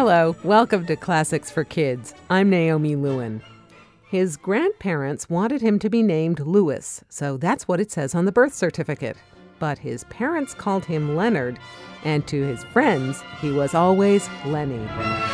Hello, welcome to Classics for Kids. I'm Naomi Lewin. His grandparents wanted him to be named Louis, so that's what it says on the birth certificate. But his parents called him Leonard, and to his friends, he was always Lenny.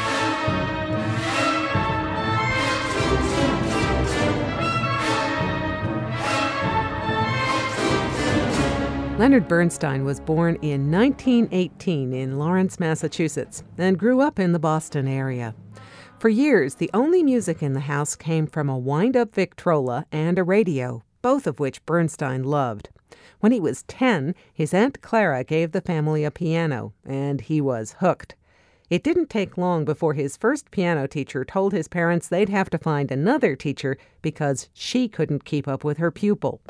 Leonard Bernstein was born in 1918 in Lawrence, Massachusetts, and grew up in the Boston area. For years, the only music in the house came from a wind-up Victrola and a radio, both of which Bernstein loved. When he was 10, his Aunt Clara gave the family a piano, and he was hooked. It didn't take long before his first piano teacher told his parents they'd have to find another teacher because she couldn't keep up with her pupil.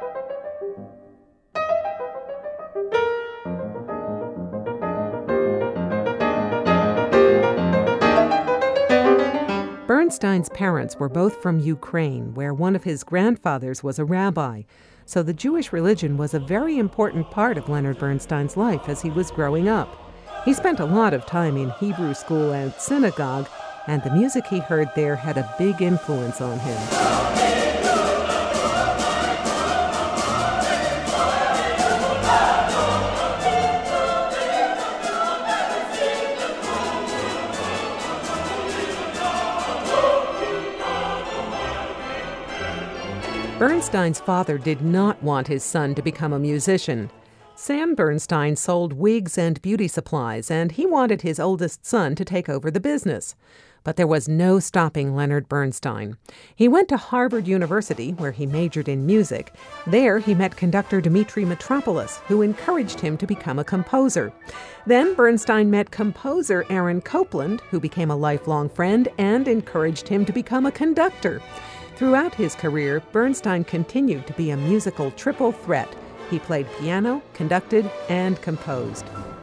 Bernstein's parents were both from Ukraine, where one of his grandfathers was a rabbi, so the Jewish religion was a very important part of Leonard Bernstein's life as he was growing up. He spent a lot of time in Hebrew school and synagogue, and the music he heard there had a big influence on him. Bernstein's father did not want his son to become a musician. Sam Bernstein sold wigs and beauty supplies, and he wanted his oldest son to take over the business. But there was no stopping Leonard Bernstein. He went to Harvard University, where he majored in music. There, he met conductor Dmitri Mitropoulos, who encouraged him to become a composer. Then Bernstein met composer Aaron Copland, who became a lifelong friend and encouraged him to become a conductor. Throughout his career, Bernstein continued to be a musical triple threat. He played piano, conducted, and composed.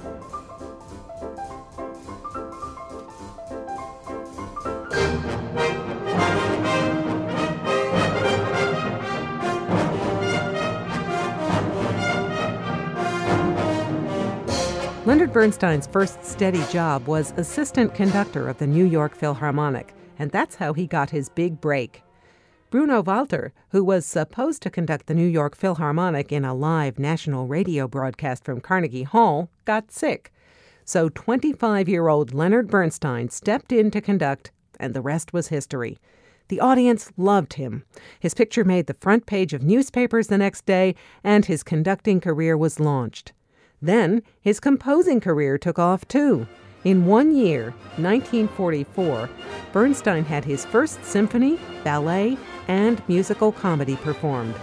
Leonard Bernstein's first steady job was assistant conductor of the New York Philharmonic, and that's how he got his big break. Bruno Walter, who was supposed to conduct the New York Philharmonic in a live national radio broadcast from Carnegie Hall, got sick. So 25-year-old Leonard Bernstein stepped in to conduct, and the rest was history. The audience loved him. His picture made the front page of newspapers the next day, and his conducting career was launched. Then his composing career took off too. In 1 year, 1944, Bernstein had his first symphony, ballet, and musical comedy performed.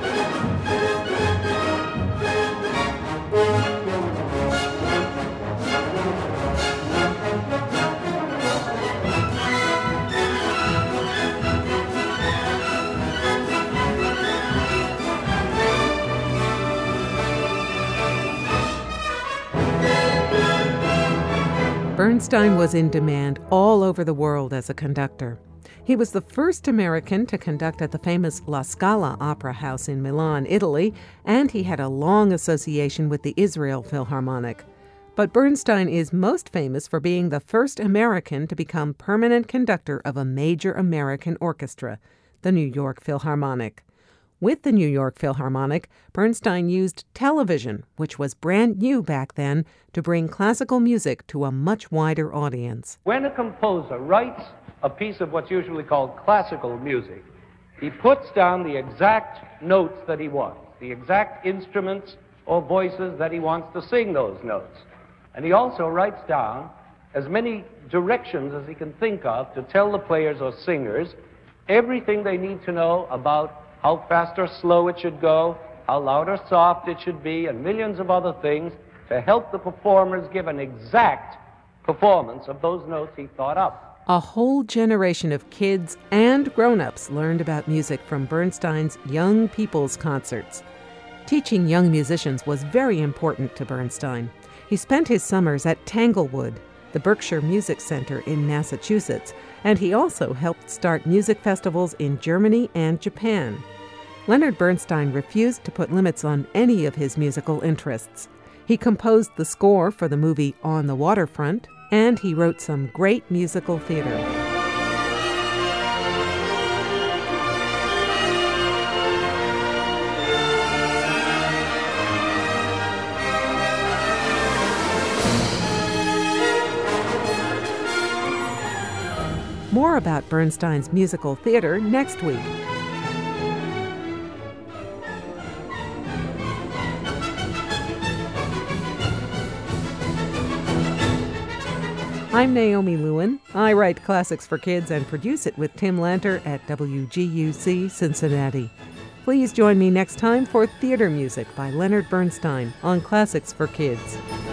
Bernstein was in demand all over the world as a conductor. He was the first American to conduct at the famous La Scala Opera House in Milan, Italy, and he had a long association with the Israel Philharmonic. But Bernstein is most famous for being the first American to become permanent conductor of a major American orchestra, the New York Philharmonic. With the New York Philharmonic, Bernstein used television, which was brand new back then, to bring classical music to a much wider audience. When a composer writes a piece of what's usually called classical music, he puts down the exact notes that he wants, the exact instruments or voices that he wants to sing those notes. And he also writes down as many directions as he can think of to tell the players or singers everything they need to know about how fast or slow it should go, how loud or soft it should be, and millions of other things to help the performers give an exact performance of those notes he thought up. A whole generation of kids and grown-ups learned about music from Bernstein's Young People's Concerts. Teaching young musicians was very important to Bernstein. He spent his summers at Tanglewood, the Berkshire Music Center in Massachusetts, and he also helped start music festivals in Germany and Japan. Leonard Bernstein refused to put limits on any of his musical interests. He composed the score for the movie On the Waterfront, and he wrote some great musical theater. More about Bernstein's musical theater next week. I'm Naomi Lewin. I write classics for kids and produce it with Tim Lanter at WGUC Cincinnati. Please join me next time for Theater Music by Leonard Bernstein on Classics for Kids.